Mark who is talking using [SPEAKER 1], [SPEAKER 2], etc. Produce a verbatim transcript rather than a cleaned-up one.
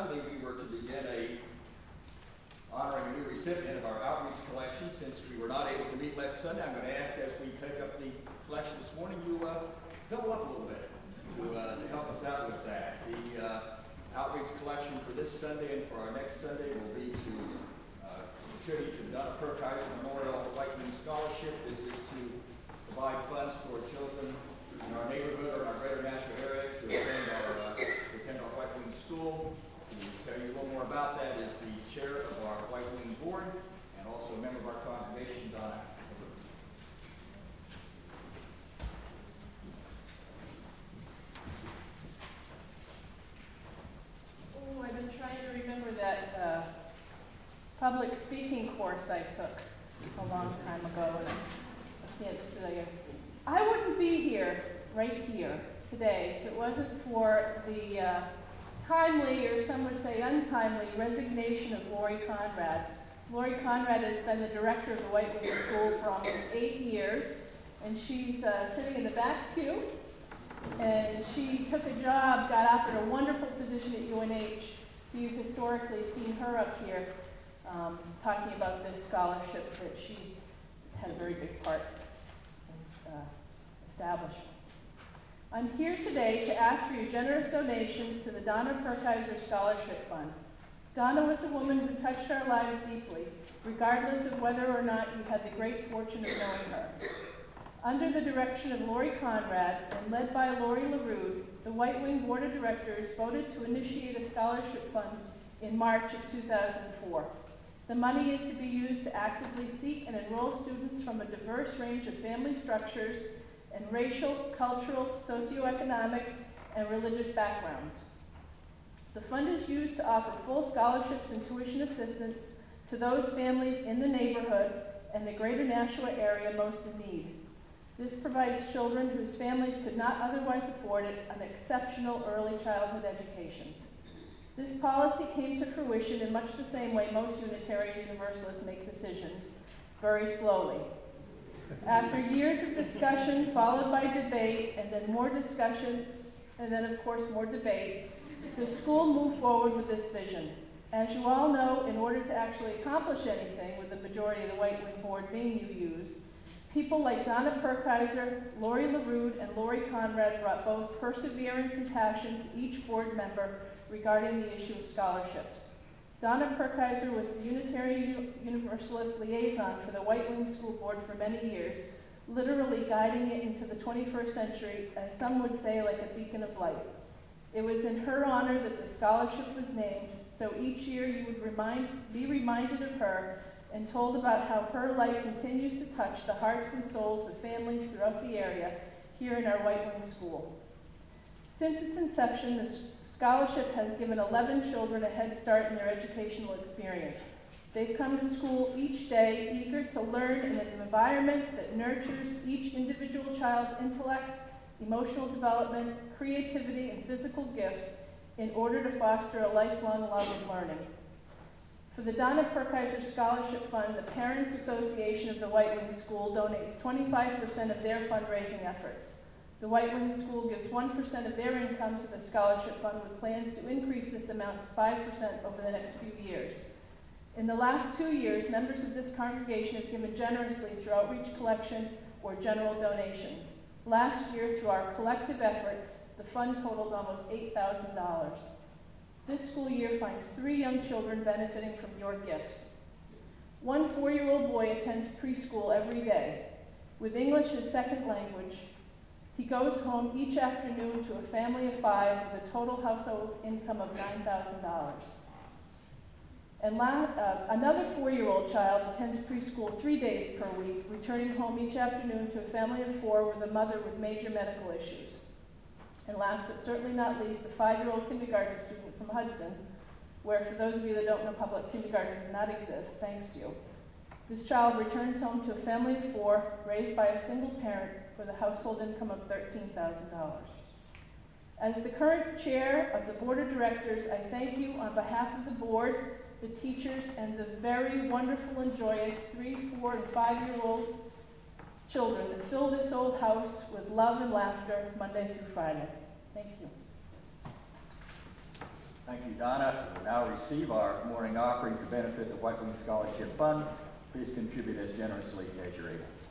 [SPEAKER 1] Sunday we were to begin a honoring a new recipient of our outreach collection. Since we were not able to meet last Sunday, I'm going to ask as we take up the collection this morning, you uh, double up a little bit to, uh, to help us out with that. The uh, outreach collection for this Sunday and for our next Sunday will be to uh, contribute to the Donna Perkaiser Memorial White Wing Scholarship. This is to provide funds for children in our neighborhood or in our greater Nashville area to attend our, uh, to attend our White Wing School. To tell you a little more about that is the chair of our White Wing Board and also a member of our congregation, Donna.
[SPEAKER 2] Oh, I've been trying to remember that uh, public speaking course I took a long time ago, and I can't say I wouldn't be here, right here, today, if it wasn't for the uh, timely, or some would say untimely, resignation of Lori Conrad. Lori Conrad has been the director of the White Wing School for almost eight years, and she's uh, sitting in the back pew, and she took a job, got offered a wonderful position at U N H, so you've historically seen her up here um, talking about this scholarship that she had a very big part in uh, establishing. I'm here today to ask for your generous donations to the Donna Perkaiser Scholarship Fund. Donna was a woman who touched our lives deeply, regardless of whether or not you had the great fortune of knowing her. Under the direction of Lori Conrad and led by Lori LaRue, the White Wing Board of Directors voted to initiate a scholarship fund in March of two thousand four. The money is to be used to actively seek and enroll students from a diverse range of family structures and racial, cultural, socioeconomic, and religious backgrounds. The fund is used to offer full scholarships and tuition assistance to those families in the neighborhood and the greater Nashua area most in need. This provides children whose families could not otherwise afford it an exceptional early childhood education. This policy came to fruition in much the same way most Unitarian Universalists make decisions, very slowly. After years of discussion, followed by debate, and then more discussion, and then, of course, more debate, the school moved forward with this vision. As you all know, in order to actually accomplish anything with the majority of the White Wing Board being U Us, people like Donna Perkaiser, Lori LaRue, and Lori Conrad brought both perseverance and passion to each board member regarding the issue of scholarships. Donna Perkaiser was the Unitarian Universalist liaison for the White Wing School Board for many years, literally guiding it into the twenty-first century, as some would say, like a beacon of light. It was in her honor that the scholarship was named, so each year you would remind, be reminded of her and told about how her light continues to touch the hearts and souls of families throughout the area here in our White Wing School. Since its inception, the scholarship has given eleven children a head start in their educational experience. They've come to school each day eager to learn in an environment that nurtures each individual child's intellect, emotional development, creativity, and physical gifts in order to foster a lifelong love of learning. For the Donna Perkaiser Scholarship Fund, the Parents Association of the White Wing School donates twenty-five percent of their fundraising efforts. The White Wing School gives one percent of their income to the scholarship fund with plans to increase this amount to five percent over the next few years. In the last two years, members of this congregation have given generously through outreach collection or general donations. Last year, through our collective efforts, the fund totaled almost eight thousand dollars. This school year finds three young children benefiting from your gifts. One four-year-old boy attends preschool every day. With English as second language, he goes home each afternoon to a family of five with a total household income of nine thousand dollars. And la- uh, another four-year-old child attends preschool three days per week, returning home each afternoon to a family of four with a mother with major medical issues. And last but certainly not least, a five-year-old kindergarten student from Hudson, where, for those of you that don't know, public kindergarten does not exist, thanks you. This child returns home to a family of four, raised by a single parent, with a household income of thirteen thousand dollars. As the current chair of the Board of Directors, I thank you on behalf of the board, the teachers, and the very wonderful and joyous three, four, and five-year-old children that fill this old house with love and laughter Monday through Friday. Thank you.
[SPEAKER 1] Thank you, Donna. We will now receive our morning offering to benefit the White Wing Scholarship Fund. Please contribute as generously as you're able.